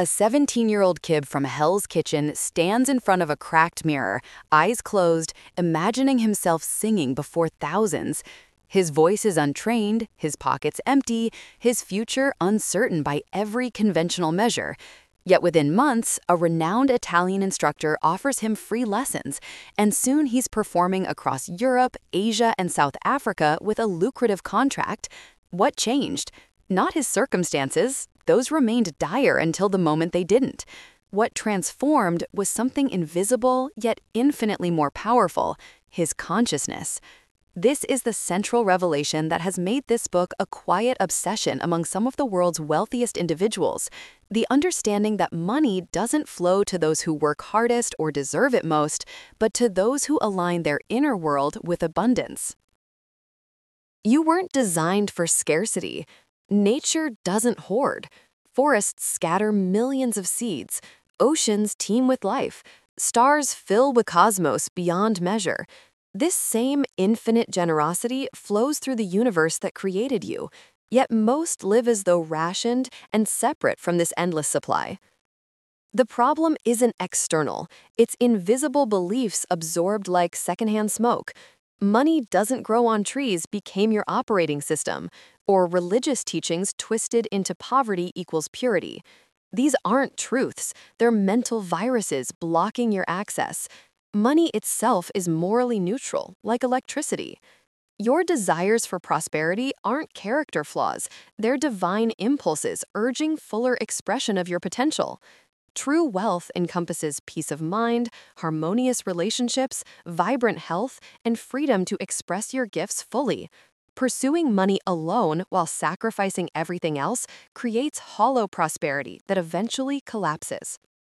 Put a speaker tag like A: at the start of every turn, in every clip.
A: A 17-year-old kid from Hell's Kitchen stands in front of a cracked mirror, eyes closed, imagining himself singing before thousands. His voice is untrained, his pockets empty, his future uncertain by every conventional measure. Yet within months, a renowned Italian instructor offers him free lessons, and soon he's performing across Europe, Asia, and South Africa with a lucrative contract. What changed? Not his circumstances. Those remained dire until the moment they didn't. What transformed was something invisible yet infinitely more powerful: his consciousness. This is the central revelation that has made this book a quiet obsession among some of the world's wealthiest individuals. The understanding that money doesn't flow to those who work hardest or deserve it most, but to those who align their inner world with abundance. You weren't designed for scarcity. Nature doesn't hoard. Forests scatter millions of seeds. Oceans teem with life. Stars fill with cosmos beyond measure. This same infinite generosity flows through the universe that created you, yet most live as though rationed and separate from this endless supply. The problem isn't external. It's invisible beliefs absorbed like secondhand smoke. Money doesn't grow on trees became your operating system, or religious teachings twisted into poverty equals purity. These aren't truths, they're mental viruses blocking your access. Money itself is morally neutral, like electricity. Your desires for prosperity aren't character flaws, they're divine impulses urging fuller expression of your potential. True wealth encompasses peace of mind, harmonious relationships, vibrant health, and freedom to express your gifts fully. Pursuing money alone while sacrificing everything else creates hollow prosperity that eventually collapses.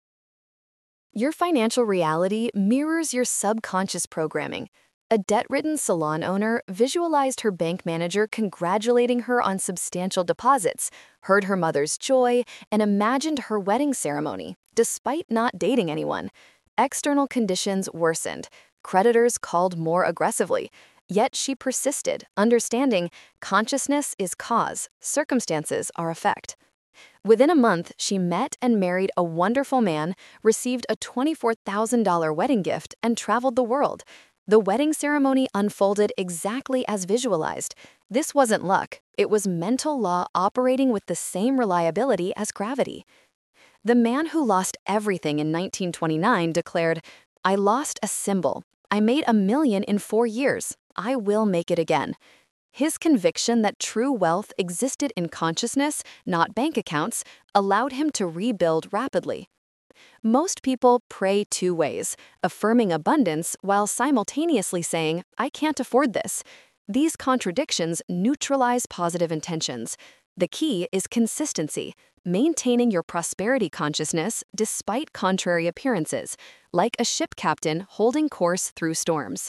A: Your financial reality mirrors your subconscious programming. A debt-ridden salon owner visualized her bank manager congratulating her on substantial deposits, heard her mother's joy, and imagined her wedding ceremony, despite not dating anyone. External conditions worsened. Creditors called more aggressively. Yet she persisted, understanding consciousness is cause, circumstances are effect. Within a month, she met and married a wonderful man, received a $24,000 wedding gift, and traveled the world. The wedding ceremony unfolded exactly as visualized. This wasn't luck, it was mental law operating with the same reliability as gravity. The man who lost everything in 1929 declared, "I lost a symbol. I made $1 million in 4 years. I will make it again." His conviction that true wealth existed in consciousness, not bank accounts, allowed him to rebuild rapidly. Most people pray two ways, affirming abundance while simultaneously saying, "I can't afford this." These contradictions neutralize positive intentions. The key is consistency, maintaining your prosperity consciousness despite contrary appearances, like a ship captain holding course through storms.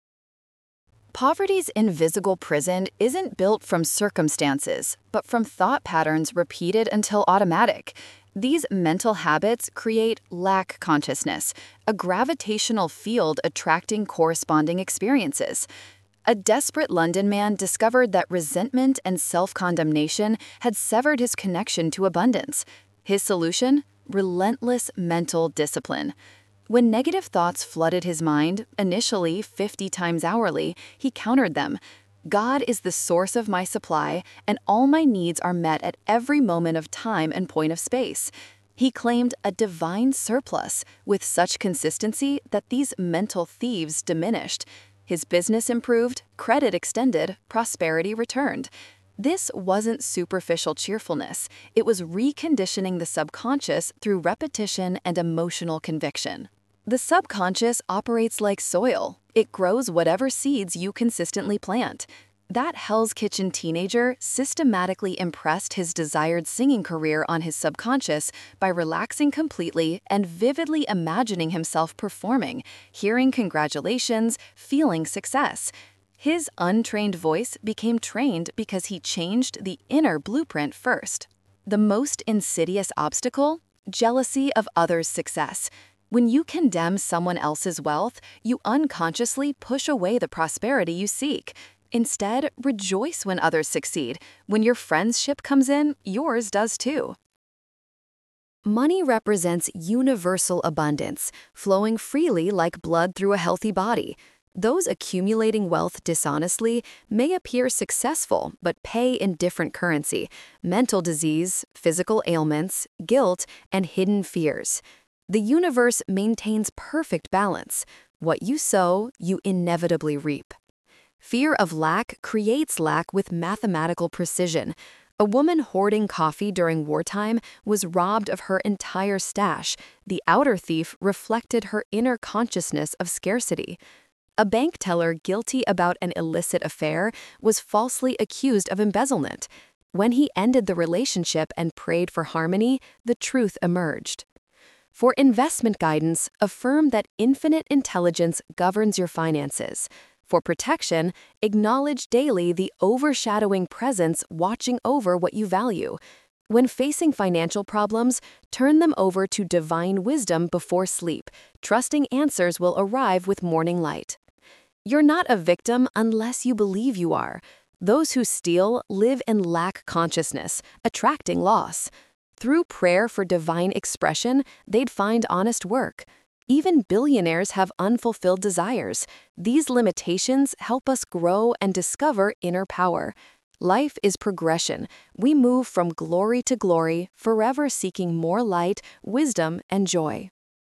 A: Poverty's invisible prison isn't built from circumstances, but from thought patterns repeated until automatic. These mental habits create lack consciousness, a gravitational field attracting corresponding experiences. A desperate London man discovered that resentment and self-condemnation had severed his connection to abundance. His solution? Relentless mental discipline. When negative thoughts flooded his mind, initially 50 times hourly, he countered them. God is the source of my supply, and all my needs are met at every moment of time and point of space. He claimed a divine surplus with such consistency that these mental thieves diminished. His business improved, credit extended, prosperity returned. This wasn't superficial cheerfulness. It was reconditioning the subconscious through repetition and emotional conviction. The subconscious operates like soil. It grows whatever seeds you consistently plant. That Hell's Kitchen teenager systematically impressed his desired singing career on his subconscious by relaxing completely and vividly imagining himself performing, hearing congratulations, feeling success. His untrained voice became trained because he changed the inner blueprint first. The most insidious obstacle? Jealousy of others' success. When you condemn someone else's wealth, you unconsciously push away the prosperity you seek. Instead, rejoice when others succeed. When your friend's ship comes in, yours does too. Money represents universal abundance, flowing freely like blood through a healthy body. Those accumulating wealth dishonestly may appear successful but pay in different currency: mental disease, physical ailments, guilt, and hidden fears. The universe maintains perfect balance. What you sow, you inevitably reap. Fear of lack creates lack with mathematical precision. A woman hoarding coffee during wartime was robbed of her entire stash. The outer thief reflected her inner consciousness of scarcity. A bank teller guilty about an illicit affair was falsely accused of embezzlement. When he ended the relationship and prayed for harmony, the truth emerged. For investment guidance, affirm that infinite intelligence governs your finances. For protection, acknowledge daily the overshadowing presence watching over what you value. When facing financial problems, turn them over to divine wisdom before sleep, trusting answers will arrive with morning light. You're not a victim unless you believe you are. Those who steal live in lack consciousness, attracting loss. Through prayer for divine expression, they'd find honest work. Even billionaires have unfulfilled desires. These limitations help us grow and discover inner power. Life is progression. We move from glory to glory, forever seeking more light, wisdom, and joy.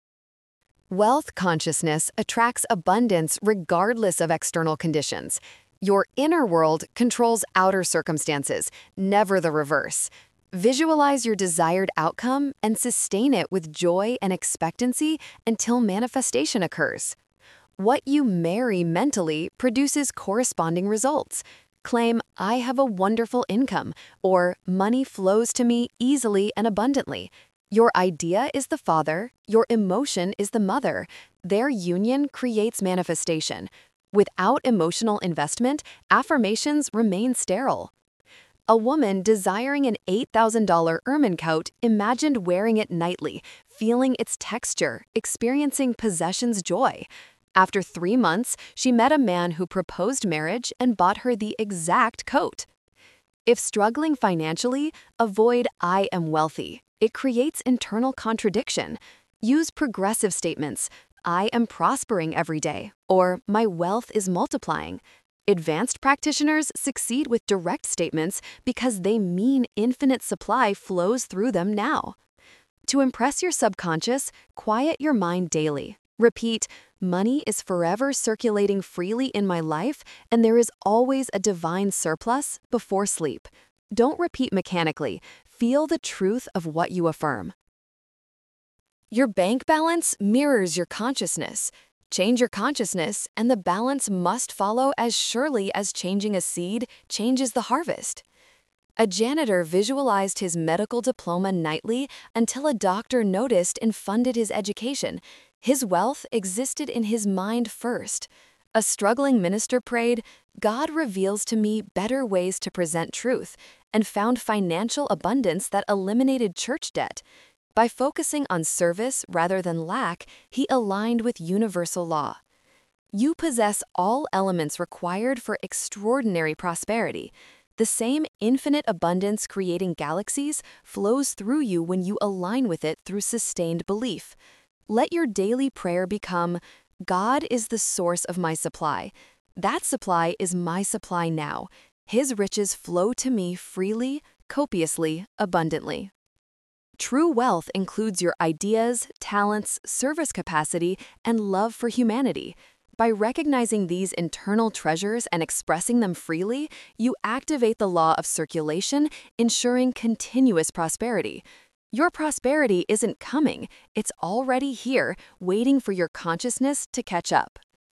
A: Wealth consciousness attracts abundance regardless of external conditions. Your inner world controls outer circumstances, never the reverse. Visualize your desired outcome and sustain it with joy and expectancy until manifestation occurs. What you marry mentally produces corresponding results. Claim, "I have a wonderful income," or "money flows to me easily and abundantly." Your idea is the father, your emotion is the mother. Their union creates manifestation. Without emotional investment, affirmations remain sterile. A woman desiring an $8,000 ermine coat imagined wearing it nightly, feeling its texture, experiencing possession's joy. After 3 months, she met a man who proposed marriage and bought her the exact coat. If struggling financially, avoid "I am wealthy." It creates internal contradiction. Use progressive statements: "I am prospering every day," or "My wealth is multiplying." Advanced practitioners succeed with direct statements because they mean infinite supply flows through them now. To impress your subconscious, quiet your mind daily. Repeat, "Money is forever circulating freely in my life, and there is always a divine surplus," before sleep. Don't repeat mechanically. Feel the truth of what you affirm. Your bank balance mirrors your consciousness. Change your consciousness, and the balance must follow as surely as changing a seed changes the harvest. A janitor visualized his medical diploma nightly until a doctor noticed and funded his education. His wealth existed in his mind first. A struggling minister prayed, "God reveals to me better ways to present truth," and found financial abundance that eliminated church debt. By focusing on service rather than lack, he aligned with universal law. You possess all elements required for extraordinary prosperity. The same infinite abundance creating galaxies flows through you when you align with it through sustained belief. Let your daily prayer become, "God is the source of my supply. That supply is my supply now. His riches flow to me freely, copiously, abundantly." True wealth includes your ideas, talents, service capacity, and love for humanity. By recognizing these internal treasures and expressing them freely, you activate the law of circulation, ensuring continuous prosperity. Your prosperity isn't coming, it's already here, waiting for your consciousness to catch up.